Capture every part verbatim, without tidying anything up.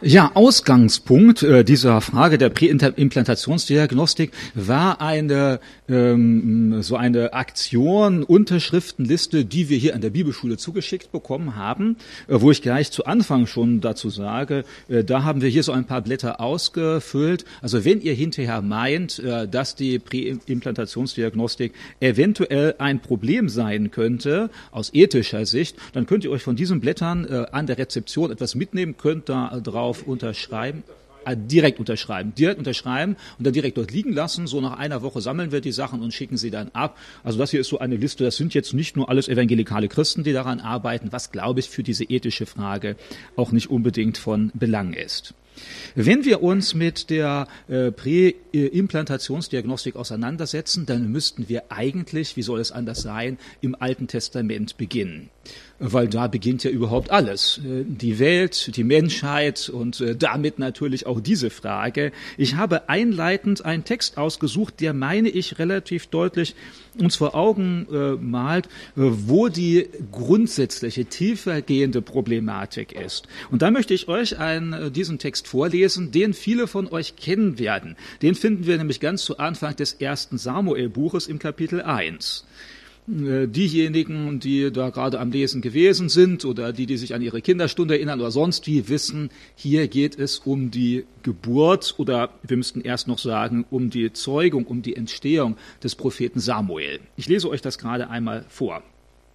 Ja, Ausgangspunkt äh, dieser Frage der Präimplantationsdiagnostik war eine ähm, so eine Aktion, Unterschriftenliste, die wir hier an der Bibelschule zugeschickt bekommen haben, äh, wo ich gleich zu Anfang schon dazu sage, äh, da haben wir hier so ein paar Blätter ausgefüllt. Also wenn ihr hinterher meint, äh, dass die Präimplantationsdiagnostik eventuell ein Problem sein könnte, aus ethischer Sicht, dann könnt ihr euch von diesen Blättern äh, an der Rezeption etwas mitnehmen, könnt da drauf unterschreiben, äh, direkt unterschreiben, direkt unterschreiben und dann direkt dort liegen lassen. So nach einer Woche sammeln wir die Sachen und schicken sie dann ab. Also das hier ist so eine Liste, das sind jetzt nicht nur alles evangelikale Christen, die daran arbeiten, was, glaube ich, für diese ethische Frage auch nicht unbedingt von Belang ist. Wenn wir uns mit der äh, Präimplantationsdiagnostik auseinandersetzen, dann müssten wir eigentlich, wie soll es anders sein, im Alten Testament beginnen. Weil da beginnt ja überhaupt alles. Die Welt, die Menschheit und damit natürlich auch diese Frage. Ich habe einleitend einen Text ausgesucht, der, meine ich, relativ deutlich uns vor Augen äh, malt, wo die grundsätzliche, tiefergehende Problematik ist. Und da möchte ich euch einen, diesen Text vorlesen, den viele von euch kennen werden. Den finden wir nämlich ganz zu Anfang des ersten Samuel-Buches im Kapitel eins. Diejenigen, die da gerade am Lesen gewesen sind oder die, die sich an ihre Kinderstunde erinnern oder sonst wie, wissen, hier geht es um die Geburt oder wir müssten erst noch sagen, um die Zeugung, um die Entstehung des Propheten Samuel. Ich lese euch das gerade einmal vor.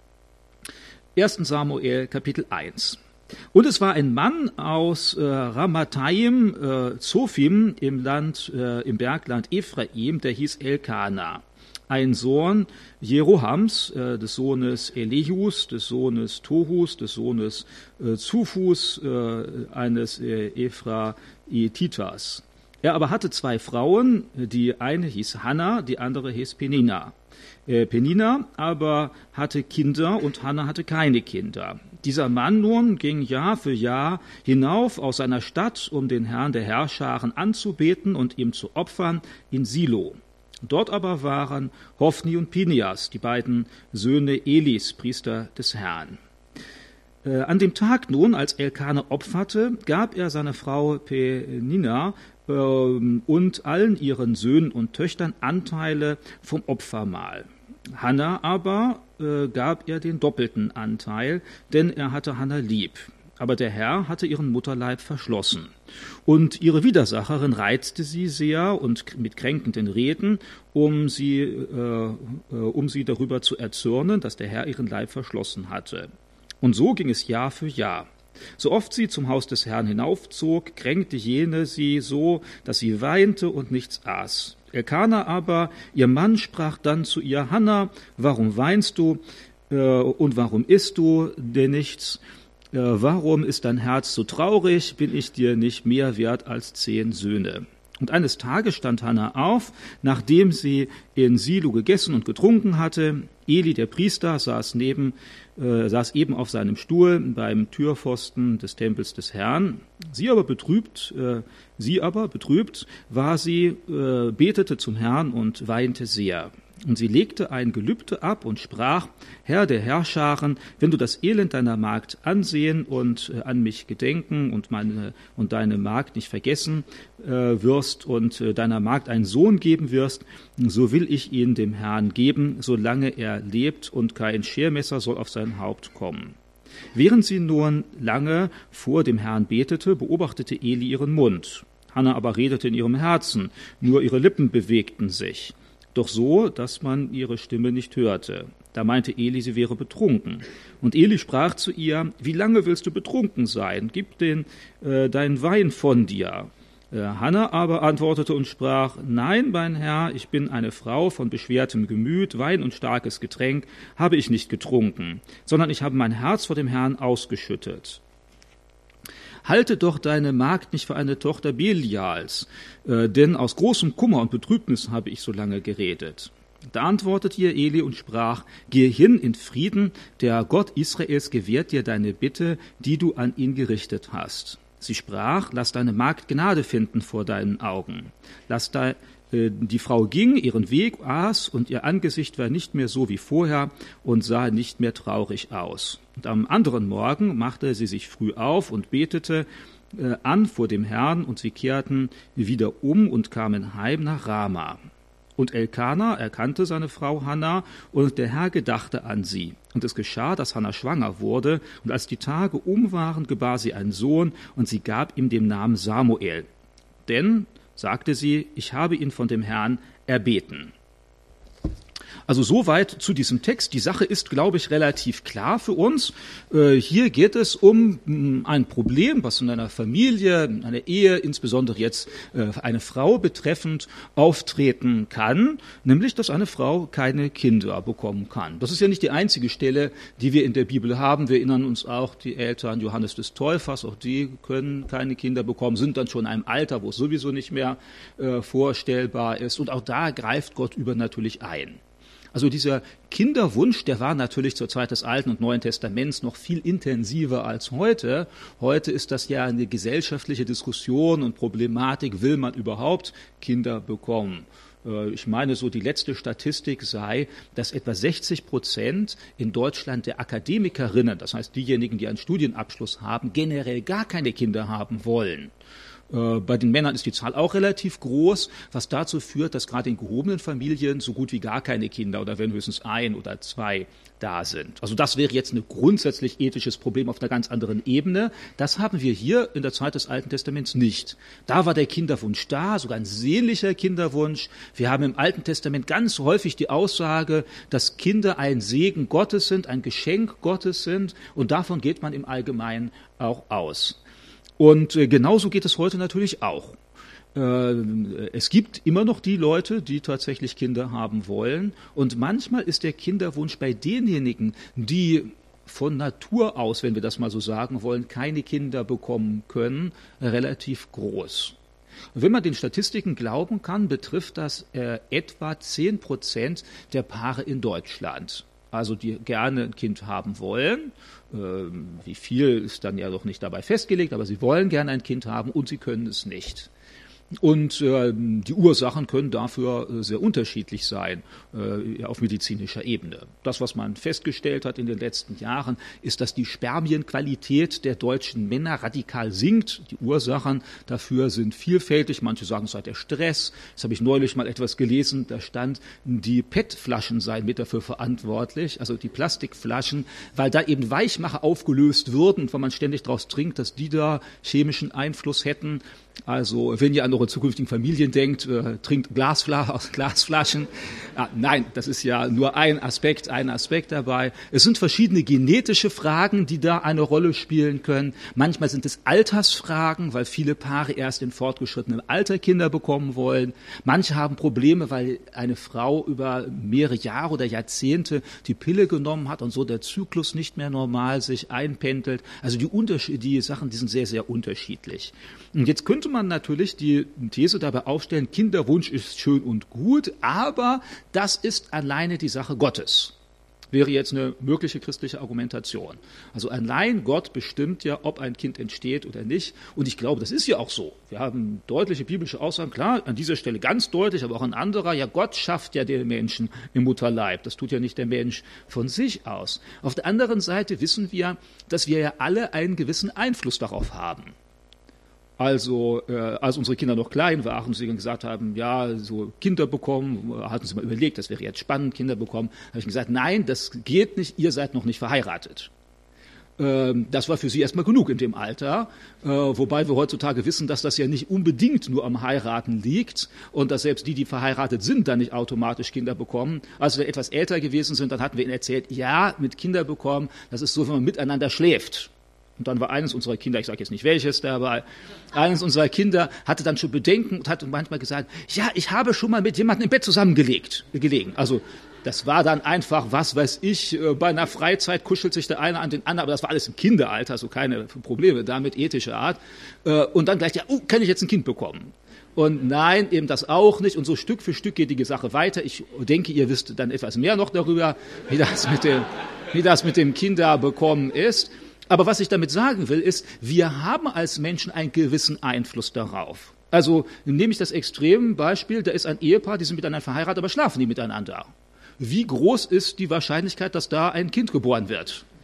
ersten Samuel, Kapitel eins. Und es war ein Mann aus äh, Ramathaim, äh, Zophim im Land, äh, im Bergland Ephraim, der hieß Elkana. Ein Sohn Jerohams, äh, des Sohnes Elius, des Sohnes Tohus, des Sohnes äh, Zuphus, äh, eines äh, Ephraititas. Er aber hatte zwei Frauen, die eine hieß Hannah, die andere hieß Penina. Äh, Penina aber hatte Kinder und Hannah hatte keine Kinder. Dieser Mann nun ging Jahr für Jahr hinauf aus seiner Stadt, um den Herrn der Herrscharen anzubeten und ihm zu opfern in Silo. Dort aber waren Hophni und Pinehas, die beiden Söhne Elis, Priester des Herrn. Äh, an dem Tag nun, als Elkana opferte, gab er seiner Frau Penina äh, und allen ihren Söhnen und Töchtern Anteile vom Opfermahl. Hannah aber äh, gab er den doppelten Anteil, denn er hatte Hannah lieb. Aber der Herr hatte ihren Mutterleib verschlossen. Und ihre Widersacherin reizte sie sehr und mit kränkenden Reden, um sie, äh, um sie darüber zu erzürnen, dass der Herr ihren Leib verschlossen hatte. Und so ging es Jahr für Jahr. So oft sie zum Haus des Herrn hinaufzog, kränkte jene sie so, dass sie weinte und nichts aß. Elkana aber, ihr Mann, sprach dann zu ihr: Hannah, warum weinst du äh, und warum isst du denn nichts? Warum ist dein Herz so traurig? Bin ich dir nicht mehr wert als zehn Söhne? Und eines Tages stand Hannah auf, nachdem sie in Silo gegessen und getrunken hatte. Eli, der Priester, saß neben, äh, saß eben auf seinem Stuhl beim Türpfosten des Tempels des Herrn. Sie aber betrübt, äh, sie aber betrübt war sie, äh, betete zum Herrn und weinte sehr. Und sie legte ein Gelübde ab und sprach: Herr der Herrscharen, wenn du das Elend deiner Magd ansehen und äh, an mich gedenken und meine und deine Magd nicht vergessen äh, wirst und äh, deiner Magd einen Sohn geben wirst, so will ich ihn dem Herrn geben, solange er lebt, und kein Schermesser soll auf sein Haupt kommen. Während sie nun lange vor dem Herrn betete, beobachtete Eli ihren Mund. Hannah aber redete in ihrem Herzen, nur ihre Lippen bewegten sich. Doch so, dass man ihre Stimme nicht hörte. Da meinte Eli, sie wäre betrunken. Und Eli sprach zu ihr: Wie lange willst du betrunken sein? Gib den, äh, deinen Wein von dir. Äh, Hannah aber antwortete und sprach: Nein, mein Herr, ich bin eine Frau von beschwertem Gemüt, Wein und starkes Getränk habe ich nicht getrunken, sondern ich habe mein Herz vor dem Herrn ausgeschüttet. Halte doch deine Magd nicht für eine Tochter Belials, äh, denn aus großem Kummer und Betrübnis habe ich so lange geredet. Da antwortete ihr Eli und sprach: Gehe hin in Frieden, der Gott Israels gewährt dir deine Bitte, die du an ihn gerichtet hast. Sie sprach: Lass deine Magd Gnade finden vor deinen Augen. Lass de, äh, die Frau ging ihren Weg, aß, und ihr Angesicht war nicht mehr so wie vorher und sah nicht mehr traurig aus. Und am anderen Morgen machte sie sich früh auf und betete äh, an vor dem Herrn, und sie kehrten wieder um und kamen heim nach Rama. Und Elkana erkannte seine Frau Hannah, und der Herr gedachte an sie. Und es geschah, dass Hannah schwanger wurde, und als die Tage um waren, gebar sie einen Sohn, und sie gab ihm den Namen Samuel. Denn, sagte sie, ich habe ihn von dem Herrn erbeten. Also soweit zu diesem Text. Die Sache ist, glaube ich, relativ klar für uns. Äh, hier geht es um mh, ein Problem, was in einer Familie, in einer Ehe, insbesondere jetzt äh, eine Frau betreffend, auftreten kann, nämlich, dass eine Frau keine Kinder bekommen kann. Das ist ja nicht die einzige Stelle, die wir in der Bibel haben. Wir erinnern uns auch die Eltern Johannes des Täufers, auch die können keine Kinder bekommen, sind dann schon in einem Alter, wo es sowieso nicht mehr äh, vorstellbar ist. Und auch da greift Gott übernatürlich ein. Also dieser Kinderwunsch, der war natürlich zur Zeit des Alten und Neuen Testaments noch viel intensiver als heute. Heute ist das ja eine gesellschaftliche Diskussion und Problematik, will man überhaupt Kinder bekommen? Ich meine, so die letzte Statistik sei, dass etwa sechzig Prozent in Deutschland der Akademikerinnen, das heißt diejenigen, die einen Studienabschluss haben, generell gar keine Kinder haben wollen. Bei den Männern ist die Zahl auch relativ groß, was dazu führt, dass gerade in gehobenen Familien so gut wie gar keine Kinder oder wenn höchstens ein oder zwei da sind. Also das wäre jetzt ein grundsätzlich ethisches Problem auf einer ganz anderen Ebene. Das haben wir hier in der Zeit des Alten Testaments nicht. Da war der Kinderwunsch da, sogar ein sehnlicher Kinderwunsch. Wir haben im Alten Testament ganz häufig die Aussage, dass Kinder ein Segen Gottes sind, ein Geschenk Gottes sind, und davon geht man im Allgemeinen auch aus. Und äh, genauso geht es heute natürlich auch. Äh, es gibt immer noch die Leute, die tatsächlich Kinder haben wollen. Und manchmal ist der Kinderwunsch bei denjenigen, die von Natur aus, wenn wir das mal so sagen wollen, keine Kinder bekommen können, relativ groß. Und wenn man den Statistiken glauben kann, betrifft das äh, etwa zehn Prozent der Paare in Deutschland. Also die gerne ein Kind haben wollen. Wie viel ist dann ja doch nicht dabei festgelegt, aber sie wollen gerne ein Kind haben und sie können es nicht. Und äh, die Ursachen können dafür äh, sehr unterschiedlich sein äh, auf medizinischer Ebene. Das, was man festgestellt hat in den letzten Jahren, ist, dass die Spermienqualität der deutschen Männer radikal sinkt. Die Ursachen dafür sind vielfältig. Manche sagen, es sei der Stress. Jetzt habe ich neulich mal etwas gelesen, da stand, die P E T-Flaschen seien mit dafür verantwortlich, also die Plastikflaschen, weil da eben Weichmacher aufgelöst würden und wenn man ständig draus trinkt, dass die da chemischen Einfluss hätten. Also wenn ihr an eure zukünftigen Familien denkt, äh, trinkt Glasfla- aus Glasflaschen. Ah, nein, das ist ja nur ein Aspekt, ein Aspekt dabei. Es sind verschiedene genetische Fragen, die da eine Rolle spielen können. Manchmal sind es Altersfragen, weil viele Paare erst in fortgeschrittenem Alter Kinder bekommen wollen. Manche haben Probleme, weil eine Frau über mehrere Jahre oder Jahrzehnte die Pille genommen hat und so der Zyklus nicht mehr normal sich einpendelt. Also die, Unterschied- die Sachen, die sind sehr, sehr unterschiedlich. Und jetzt könnte man natürlich die These dabei aufstellen, Kinderwunsch ist schön und gut, aber das ist alleine die Sache Gottes. Wäre jetzt eine mögliche christliche Argumentation. Also allein Gott bestimmt ja, ob ein Kind entsteht oder nicht. Und ich glaube, das ist ja auch so. Wir haben deutliche biblische Aussagen, klar, an dieser Stelle ganz deutlich, aber auch an anderer, ja, Gott schafft ja den Menschen im Mutterleib. Das tut ja nicht der Mensch von sich aus. Auf der anderen Seite wissen wir, dass wir ja alle einen gewissen Einfluss darauf haben. Also, äh, als unsere Kinder noch klein waren und sie dann gesagt haben, ja, so Kinder bekommen, hatten sie mal überlegt, das wäre jetzt spannend, Kinder bekommen, habe ich gesagt, nein, das geht nicht, ihr seid noch nicht verheiratet. Ähm, das war für sie erstmal genug in dem Alter, äh, wobei wir heutzutage wissen, dass das ja nicht unbedingt nur am Heiraten liegt und dass selbst die, die verheiratet sind, dann nicht automatisch Kinder bekommen. Als wir etwas älter gewesen sind, dann hatten wir ihnen erzählt, ja, mit Kinder bekommen, das ist so, wenn man miteinander schläft. Und dann war eines unserer Kinder, ich sage jetzt nicht welches, aber eines unserer Kinder hatte dann schon Bedenken und hat manchmal gesagt, ja, ich habe schon mal mit jemandem im Bett zusammengelegt, gelegen. Also das war dann einfach, was weiß ich, bei einer Freizeit kuschelt sich der eine an den anderen, aber das war alles im Kinderalter, also keine Probleme damit, ethischer Art. Und dann gleich, ja, oh, kann ich jetzt ein Kind bekommen? Und nein, eben das auch nicht. Und so Stück für Stück geht die Sache weiter. Ich denke, ihr wisst dann etwas mehr noch darüber, wie das mit dem, wie das mit dem Kinderbekommen ist. Aber was ich damit sagen will, ist, wir haben als Menschen einen gewissen Einfluss darauf. Also nehme ich das Extrembeispiel, da ist ein Ehepaar, die sind miteinander verheiratet, aber schlafen die miteinander. Wie groß ist die Wahrscheinlichkeit, dass da ein Kind geboren wird?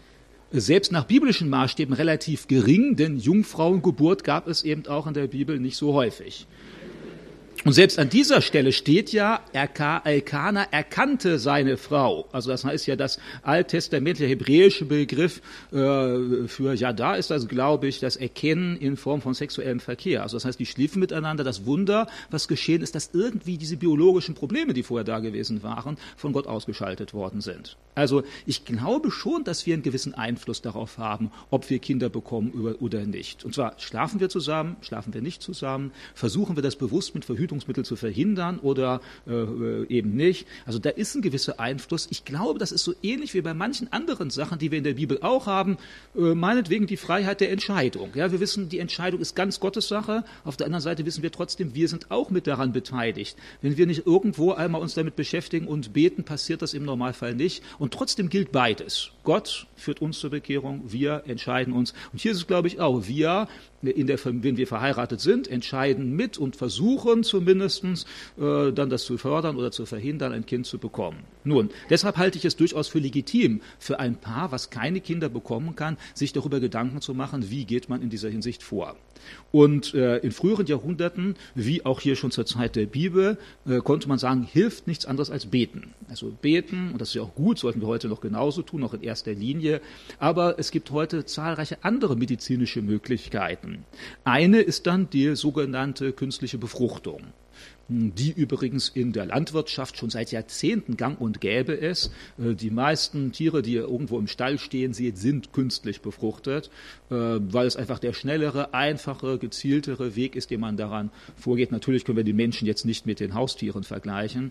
selbst nach biblischen Maßstäben relativ gering, denn Jungfrauengeburt gab es eben auch in der Bibel nicht so häufig. Und selbst an dieser Stelle steht ja, Elkana erkannte seine Frau. Also das heißt ja, das alttestamentliche hebräische Begriff äh, für, ja, da ist das, glaube ich, das Erkennen in Form von sexuellem Verkehr. Also das heißt, die schliefen miteinander. Das Wunder, was geschehen ist, dass irgendwie diese biologischen Probleme, die vorher da gewesen waren, von Gott ausgeschaltet worden sind. Also ich glaube schon, dass wir einen gewissen Einfluss darauf haben, ob wir Kinder bekommen oder nicht. Und zwar schlafen wir zusammen, schlafen wir nicht zusammen, versuchen wir das bewusst mit Verhütungsmittel zu verhindern oder äh, eben nicht. Also da ist ein gewisser Einfluss. Ich glaube, das ist so ähnlich wie bei manchen anderen Sachen, die wir in der Bibel auch haben, äh, meinetwegen die Freiheit der Entscheidung. Ja, wir wissen, die Entscheidung ist ganz Gottes Sache. Auf der anderen Seite wissen wir trotzdem, wir sind auch mit daran beteiligt. Wenn wir nicht irgendwo einmal uns damit beschäftigen und beten, passiert das im Normalfall nicht. Und trotzdem gilt beides. Gott führt uns zur Bekehrung, wir entscheiden uns. Und hier ist es, glaube ich, auch, wir, in der, wenn wir verheiratet sind, entscheiden mit und versuchen zumindest äh, dann das zu fördern oder zu verhindern, ein Kind zu bekommen. Nun, deshalb halte ich es durchaus für legitim, für ein Paar, was keine Kinder bekommen kann, sich darüber Gedanken zu machen, wie geht man in dieser Hinsicht vor. Und äh, in früheren Jahrhunderten, wie auch hier schon zur Zeit der Bibel, äh, konnte man sagen, hilft nichts anderes als beten. Also beten, und das ist ja auch gut, sollten wir heute noch genauso tun, auch in erster Linie. Aber es gibt heute zahlreiche andere medizinische Möglichkeiten. Eine ist dann die sogenannte künstliche Befruchtung, die übrigens in der Landwirtschaft schon seit Jahrzehnten gang und gäbe ist. Die meisten Tiere, die ihr irgendwo im Stall stehen seht, sind künstlich befruchtet, weil es einfach der schnellere, einfache, gezieltere Weg ist, den man daran vorgeht. Natürlich können wir die Menschen jetzt nicht mit den Haustieren vergleichen.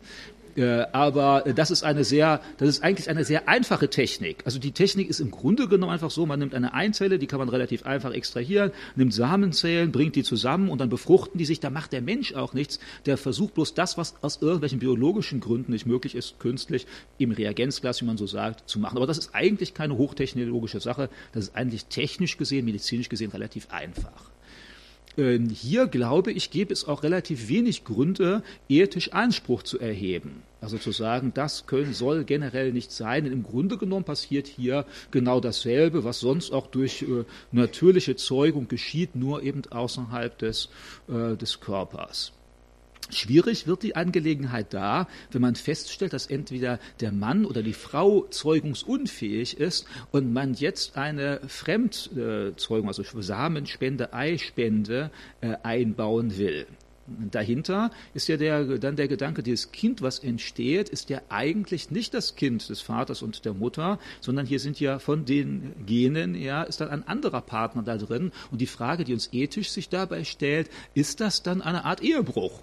Aber das ist eine sehr, das ist eigentlich eine sehr einfache Technik. Also die Technik ist im Grunde genommen einfach so, man nimmt eine Einzelle, die kann man relativ einfach extrahieren, nimmt Samenzellen, bringt die zusammen und dann befruchten die sich. Da macht der Mensch auch nichts. Der versucht bloß das, was aus irgendwelchen biologischen Gründen nicht möglich ist, künstlich im Reagenzglas, wie man so sagt, zu machen. Aber das ist eigentlich keine hochtechnologische Sache. Das ist eigentlich technisch gesehen, medizinisch gesehen relativ einfach. Hier, glaube ich, gäbe es auch relativ wenig Gründe, ethisch Anspruch zu erheben. Also zu sagen, das können, soll generell nicht sein. Denn im Grunde genommen passiert hier genau dasselbe, was sonst auch durch äh, natürliche Zeugung geschieht, nur eben außerhalb des, äh, des Körpers. Schwierig wird die Angelegenheit da, wenn man feststellt, dass entweder der Mann oder die Frau zeugungsunfähig ist und man jetzt eine Fremdzeugung, also Samenspende, Eispende äh, einbauen will. Dahinter ist ja der, dann der Gedanke, dieses Kind, was entsteht, ist ja eigentlich nicht das Kind des Vaters und der Mutter, sondern hier sind ja von den Genen, ja, ist dann ein anderer Partner da drin. Und die Frage, die uns ethisch sich dabei stellt, ist das dann eine Art Ehebruch?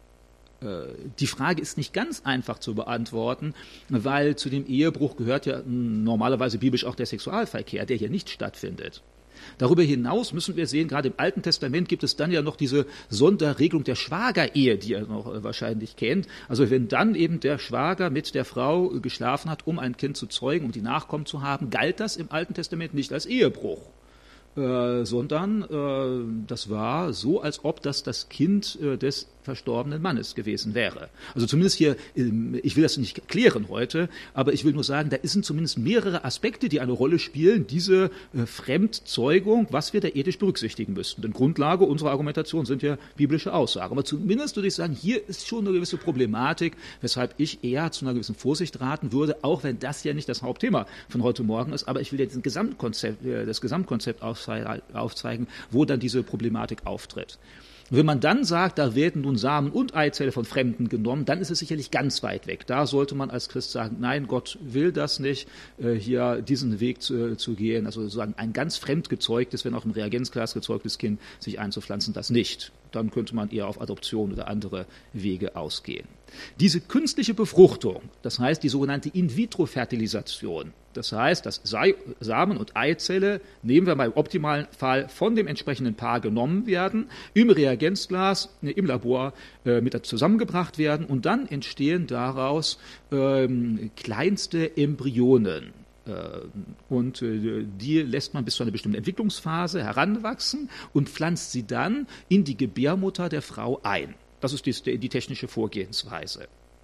Die Frage ist nicht ganz einfach zu beantworten, weil zu dem Ehebruch gehört ja normalerweise biblisch auch der Sexualverkehr, der hier nicht stattfindet. Darüber hinaus müssen wir sehen, gerade im Alten Testament gibt es dann ja noch diese Sonderregelung der Schwagerehe, die ihr noch wahrscheinlich kennt. Also wenn dann eben der Schwager mit der Frau geschlafen hat, um ein Kind zu zeugen, um die Nachkommen zu haben, galt das im Alten Testament nicht als Ehebruch. Äh, sondern äh, das war so, als ob das das Kind äh, des verstorbenen Mannes gewesen wäre. Also zumindest hier, ich will das nicht klären heute, aber ich will nur sagen, da sind zumindest mehrere Aspekte, die eine Rolle spielen, diese äh, Fremdzeugung, was wir da ethisch berücksichtigen müssten. Denn Grundlage unserer Argumentation sind ja biblische Aussagen. Aber zumindest würde ich sagen, hier ist schon eine gewisse Problematik, weshalb ich eher zu einer gewissen Vorsicht raten würde, auch wenn das ja nicht das Hauptthema von heute Morgen ist, aber ich will jetzt ein Gesamtkonzept, äh, das Gesamtkonzept aufzeigen, wo dann diese Problematik auftritt. Wenn man dann sagt, da werden nun Samen und Eizelle von Fremden genommen, dann ist es sicherlich ganz weit weg. Da sollte man als Christ sagen, nein, Gott will das nicht, äh, hier diesen Weg zu, zu gehen. Also sozusagen ein ganz fremd gezeugtes, wenn auch im Reagenzglas gezeugtes Kind sich einzupflanzen, das nicht. Dann könnte man eher auf Adoption oder andere Wege ausgehen. Diese künstliche Befruchtung, das heißt die sogenannte In-vitro-Fertilisation, das heißt, dass Samen und Eizelle, nehmen wir mal im optimalen Fall, von dem entsprechenden Paar genommen werden, im Reagenzglas, im Labor äh, mit zusammengebracht werden und dann entstehen daraus ähm, kleinste Embryonen. Und die lässt man bis zu einer bestimmten Entwicklungsphase heranwachsen und pflanzt sie dann in die Gebärmutter der Frau ein. Das ist die, die technische Vorgehensweise.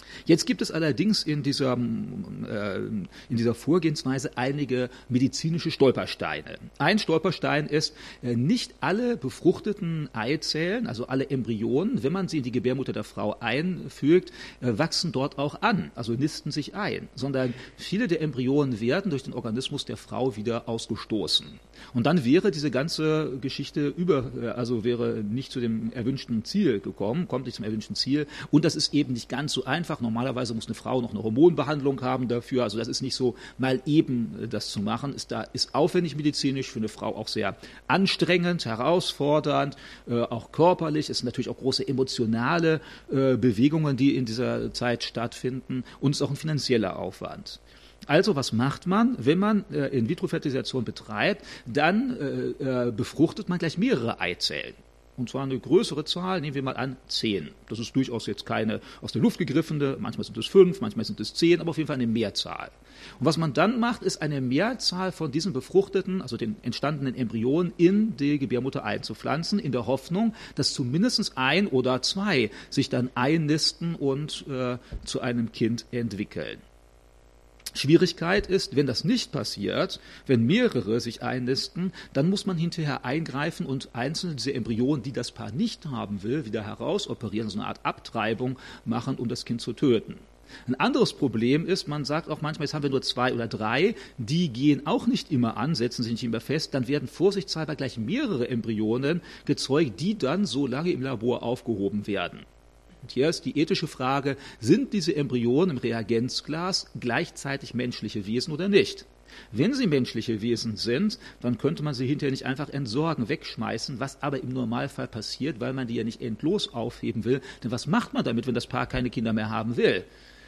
Jetzt gibt es allerdings in dieser, äh, in dieser Vorgehensweise einige medizinische Stolpersteine. Ein Stolperstein ist, äh, nicht alle befruchteten Eizellen, also alle Embryonen, wenn man sie in die Gebärmutter der Frau einfügt, äh, wachsen dort auch an, also nisten sich ein, sondern viele der Embryonen werden durch den Organismus der Frau wieder ausgestoßen. Und dann wäre diese ganze Geschichte über, also wäre nicht zu dem erwünschten Ziel gekommen, kommt nicht zum erwünschten Ziel. Und das ist eben nicht ganz so einfach. Normalerweise muss eine Frau noch eine Hormonbehandlung haben dafür. Also das ist nicht so mal eben das zu machen. Ist da ist aufwendig medizinisch, für eine Frau auch sehr anstrengend, herausfordernd, äh, auch körperlich. Es sind natürlich auch große emotionale äh, Bewegungen, die in dieser Zeit stattfinden. Und es ist auch ein finanzieller Aufwand. Also was macht man, wenn man äh, In-vitro-Fertilisation betreibt? Dann äh, äh, befruchtet man gleich mehrere Eizellen. Und zwar eine größere Zahl, nehmen wir mal an, zehn. Das ist durchaus jetzt keine aus der Luft gegriffene, manchmal sind es fünf, manchmal sind es zehn, aber auf jeden Fall eine Mehrzahl. Und was man dann macht, ist eine Mehrzahl von diesen befruchteten, also den entstandenen Embryonen in die Gebärmutter einzupflanzen, in der Hoffnung, dass zumindest ein oder zwei sich dann einnisten und äh, zu einem Kind entwickeln. Schwierigkeit ist, wenn das nicht passiert, wenn mehrere sich einnisten, dann muss man hinterher eingreifen und einzelne dieser Embryonen, die das Paar nicht haben will, wieder herausoperieren, so eine Art Abtreibung machen, um das Kind zu töten. Ein anderes Problem ist, man sagt auch manchmal, jetzt haben wir nur zwei oder drei, die gehen auch nicht immer an, setzen sich nicht immer fest, dann werden vorsichtshalber gleich mehrere Embryonen gezeugt, die dann so lange im Labor aufgehoben werden. Und hier ist die ethische Frage, sind diese Embryonen im Reagenzglas gleichzeitig menschliche Wesen oder nicht? Wenn sie menschliche Wesen sind, dann könnte man sie hinterher nicht einfach entsorgen, wegschmeißen, was aber im Normalfall passiert, weil man die ja nicht endlos aufheben will. Denn was macht man damit, wenn das Paar keine Kinder mehr haben will?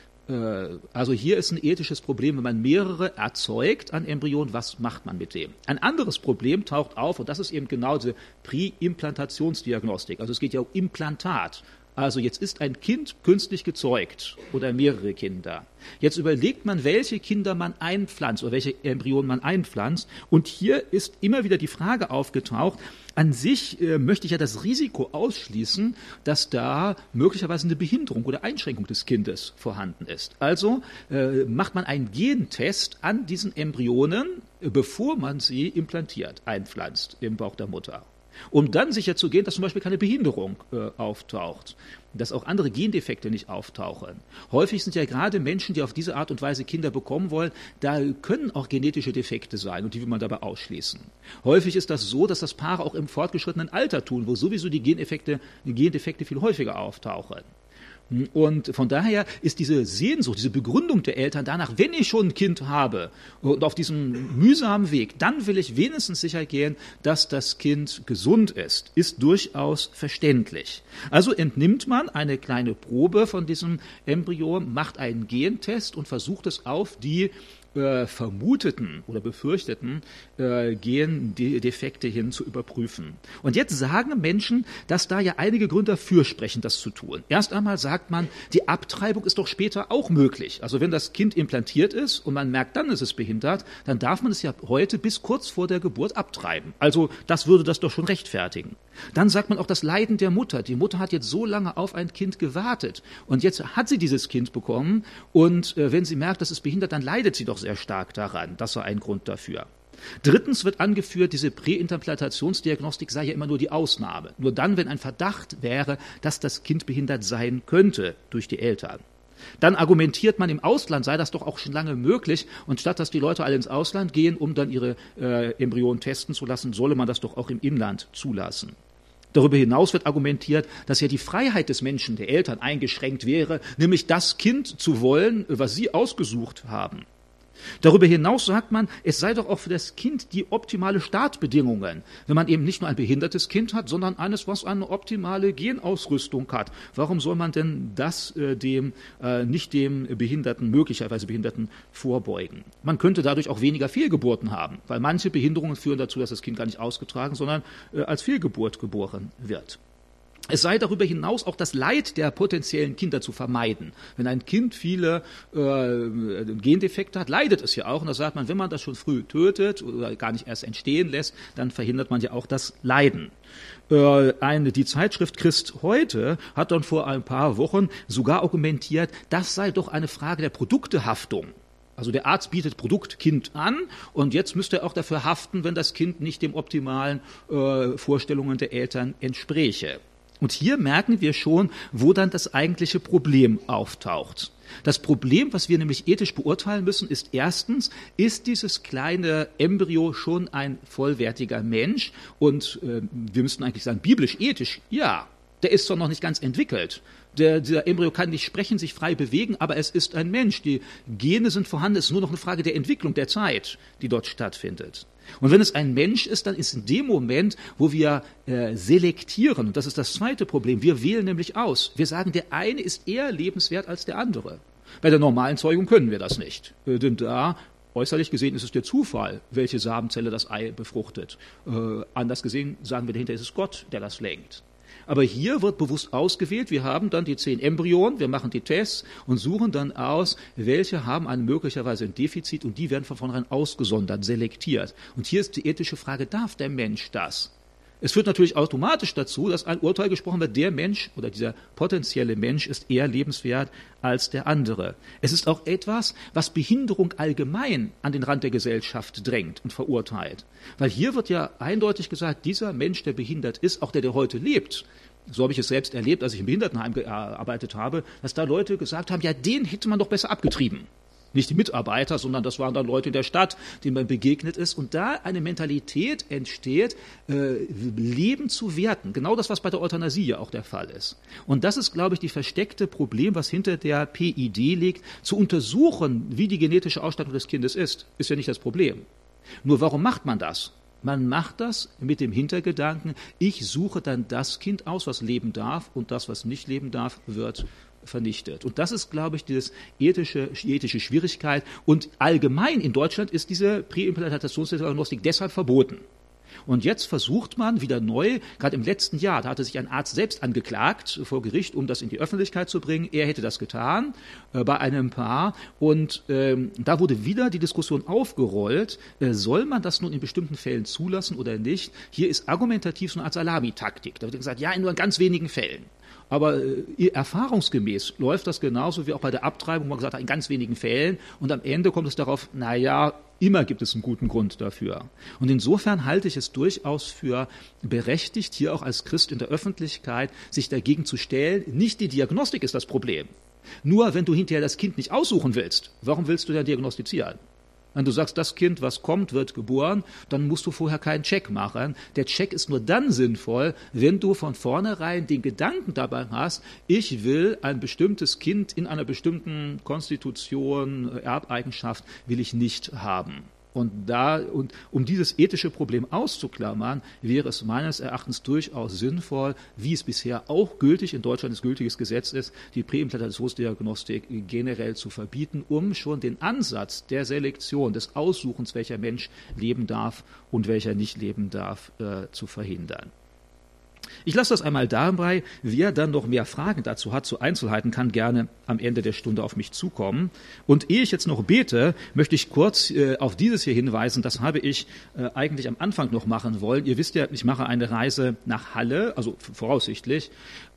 Also hier ist ein ethisches Problem, wenn man mehrere erzeugt an Embryonen, was macht man mit dem? Ein anderes Problem taucht auf, und das ist eben genau diese Präimplantationsdiagnostik. Also es geht ja um Implantat. Also jetzt ist ein Kind künstlich gezeugt oder mehrere Kinder. Jetzt überlegt man, welche Kinder man einpflanzt oder welche Embryonen man einpflanzt. Und hier ist immer wieder die Frage aufgetaucht, an sich äh, möchte ich ja das Risiko ausschließen, dass da möglicherweise eine Behinderung oder Einschränkung des Kindes vorhanden ist. Also äh, macht man einen Gentest an diesen Embryonen, äh, bevor man sie implantiert, einpflanzt im Bauch der Mutter. Um dann sicherzugehen, dass zum Beispiel keine Behinderung äh, auftaucht, dass auch andere Gendefekte nicht auftauchen. Häufig sind ja gerade Menschen, die auf diese Art und Weise Kinder bekommen wollen, da können auch genetische Defekte sein und die will man dabei ausschließen. Häufig ist das so, dass das Paare auch im fortgeschrittenen Alter tun, wo sowieso die Gendefekte, die Gendefekte viel häufiger auftauchen. Und von daher ist diese Sehnsucht, diese Begründung der Eltern danach, wenn ich schon ein Kind habe und auf diesem mühsamen Weg, dann will ich wenigstens sicher gehen, dass das Kind gesund ist, ist durchaus verständlich. Also entnimmt man eine kleine Probe von diesem Embryo, macht einen Gentest und versucht es auf die Äh, vermuteten oder befürchteten äh, Gendefekte hin zu überprüfen. Und jetzt sagen Menschen, dass da ja einige Gründe dafür sprechen, das zu tun. Erst einmal sagt man, die Abtreibung ist doch später auch möglich. Also wenn das Kind implantiert ist und man merkt, dann ist es behindert, dann darf man es ja heute bis kurz vor der Geburt abtreiben. Also das würde das doch schon rechtfertigen. Dann sagt man auch das Leiden der Mutter. Die Mutter hat jetzt so lange auf ein Kind gewartet und jetzt hat sie dieses Kind bekommen und äh, wenn sie merkt, das ist behindert, dann leidet sie doch sehr stark daran. Das war ein Grund dafür. Drittens wird angeführt, diese Präimplantationsdiagnostik sei ja immer nur die Ausnahme. Nur dann, wenn ein Verdacht wäre, dass das Kind behindert sein könnte durch die Eltern. Dann argumentiert man, im Ausland sei das doch auch schon lange möglich und statt dass die Leute alle ins Ausland gehen, um dann ihre äh, Embryonen testen zu lassen, solle man das doch auch im Inland zulassen. Darüber hinaus wird argumentiert, dass ja die Freiheit des Menschen, der Eltern, eingeschränkt wäre, nämlich das Kind zu wollen, was sie ausgesucht haben. Darüber hinaus sagt man, es sei doch auch für das Kind die optimale Startbedingungen, wenn man eben nicht nur ein behindertes Kind hat, sondern eines, was eine optimale Genausrüstung hat. Warum soll man denn das äh, dem äh, nicht dem Behinderten, möglicherweise Behinderten vorbeugen? Man könnte dadurch auch weniger Fehlgeburten haben, weil manche Behinderungen führen dazu, dass das Kind gar nicht ausgetragen, sondern äh, als Fehlgeburt geboren wird. Es sei darüber hinaus auch das Leid der potenziellen Kinder zu vermeiden. Wenn ein Kind viele äh, Gendefekte hat, leidet es ja auch. Und da sagt man, wenn man das schon früh tötet oder gar nicht erst entstehen lässt, dann verhindert man ja auch das Leiden. Äh, eine, die Zeitschrift Christ heute hat dann vor ein paar Wochen sogar argumentiert, das sei doch eine Frage der Produktehaftung. Also der Arzt bietet Produkt Kind an und jetzt müsste er auch dafür haften, wenn das Kind nicht den optimalen äh, Vorstellungen der Eltern entspräche. Und hier merken wir schon, wo dann das eigentliche Problem auftaucht. Das Problem, was wir nämlich ethisch beurteilen müssen, ist erstens, ist dieses kleine Embryo schon ein vollwertiger Mensch? Und äh, wir müssten eigentlich sagen, biblisch-ethisch, ja. Der ist zwar noch nicht ganz entwickelt. Der, dieser Embryo kann nicht sprechen, sich frei bewegen, aber es ist ein Mensch. Die Gene sind vorhanden, es ist nur noch eine Frage der Entwicklung, der Zeit, die dort stattfindet. Und wenn es ein Mensch ist, dann ist in dem Moment, wo wir äh, selektieren, und das ist das zweite Problem, wir wählen nämlich aus. Wir sagen, der eine ist eher lebenswert als der andere. Bei der normalen Zeugung können wir das nicht, äh, denn da äußerlich gesehen ist es der Zufall, welche Samenzelle das Ei befruchtet. Äh, anders gesehen sagen wir, dahinter ist es Gott, der das lenkt. Aber hier wird bewusst ausgewählt, wir haben dann die zehn Embryonen, wir machen die Tests und suchen dann aus, welche haben ein möglicherweise ein Defizit und die werden von vornherein ausgesondert, selektiert. Und hier ist die ethische Frage, darf der Mensch das? Es führt natürlich automatisch dazu, dass ein Urteil gesprochen wird, der Mensch oder dieser potenzielle Mensch ist eher lebenswert als der andere. Es ist auch etwas, was Behinderung allgemein an den Rand der Gesellschaft drängt und verurteilt. Weil hier wird ja eindeutig gesagt, dieser Mensch, der behindert ist, auch der, der heute lebt, so habe ich es selbst erlebt, als ich im Behindertenheim gearbeitet habe, dass da Leute gesagt haben, ja, den hätte man doch besser abgetrieben. Nicht die Mitarbeiter, sondern das waren dann Leute in der Stadt, denen man begegnet ist. Und da eine Mentalität entsteht, äh, Leben zu werten. Genau das, was bei der Euthanasie ja auch der Fall ist. Und das ist, glaube ich, die versteckte Problem, was hinter der P I D liegt. Zu untersuchen, wie die genetische Ausstattung des Kindes ist, ist ja nicht das Problem. Nur warum macht man das? Man macht das mit dem Hintergedanken, ich suche dann das Kind aus, was leben darf, und das, was nicht leben darf, wird vernichtet. Und das ist, glaube ich, diese ethische, ethische Schwierigkeit. Und allgemein in Deutschland ist diese Präimplantationsdiagnostik deshalb verboten. Und jetzt versucht man wieder neu, gerade im letzten Jahr, da hatte sich ein Arzt selbst angeklagt vor Gericht, um das in die Öffentlichkeit zu bringen. Er hätte das getan äh, bei einem Paar. Und ähm, da wurde wieder die Diskussion aufgerollt, äh, soll man das nun in bestimmten Fällen zulassen oder nicht? Hier ist argumentativ so eine Art Salamitaktik. Da wird gesagt, ja, in nur in ganz wenigen Fällen. Aber äh, erfahrungsgemäß läuft das genauso wie auch bei der Abtreibung, wo man gesagt hat, in ganz wenigen Fällen. Und am Ende kommt es darauf, na ja, immer gibt es einen guten Grund dafür. Und insofern halte ich es durchaus für berechtigt, hier auch als Christ in der Öffentlichkeit sich dagegen zu stellen. Nicht die Diagnostik ist das Problem. Nur wenn du hinterher das Kind nicht aussuchen willst, warum willst du dann diagnostizieren? Wenn du sagst, das Kind, was kommt, wird geboren, dann musst du vorher keinen Check machen. Der Check ist nur dann sinnvoll, wenn du von vornherein den Gedanken dabei hast, ich will ein bestimmtes Kind in einer bestimmten Konstitution, Erbeigenschaft, will ich nicht haben. Und da, und um dieses ethische Problem auszuklammern, wäre es meines Erachtens durchaus sinnvoll, wie es bisher auch gültig in Deutschland das gültiges Gesetz ist, die Präimplantationsdiagnostik generell zu verbieten, um schon den Ansatz der Selektion, des Aussuchens, welcher Mensch leben darf und welcher nicht leben darf, äh, zu verhindern. Ich lasse das einmal dabei. Wer dann noch mehr Fragen dazu hat, zu Einzelheiten, kann gerne am Ende der Stunde auf mich zukommen. Und ehe ich jetzt noch bete, möchte ich kurz äh, auf dieses hier hinweisen. Das habe ich äh, eigentlich am Anfang noch machen wollen. Ihr wisst ja, ich mache eine Reise nach Halle, also voraussichtlich,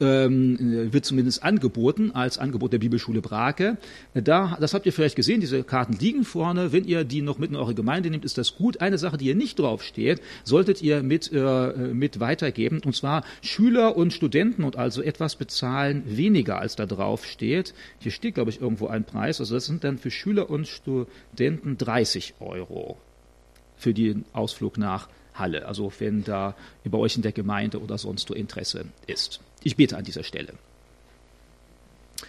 ähm, wird zumindest angeboten als Angebot der Bibelschule Brake. Da, das habt ihr vielleicht gesehen, diese Karten liegen vorne. Wenn ihr die noch mit in eure Gemeinde nehmt, ist das gut. Eine Sache, die hier nicht draufsteht, solltet ihr mit, äh, mit weitergeben, und zwar Schüler und Studenten, und also etwas bezahlen weniger, als da drauf steht. Hier steht, glaube ich, irgendwo ein Preis. Also das sind dann für Schüler und Studenten dreißig Euro für den Ausflug nach Halle. Also wenn da bei euch in der Gemeinde oder sonst wo Interesse ist. Ich bete an dieser Stelle.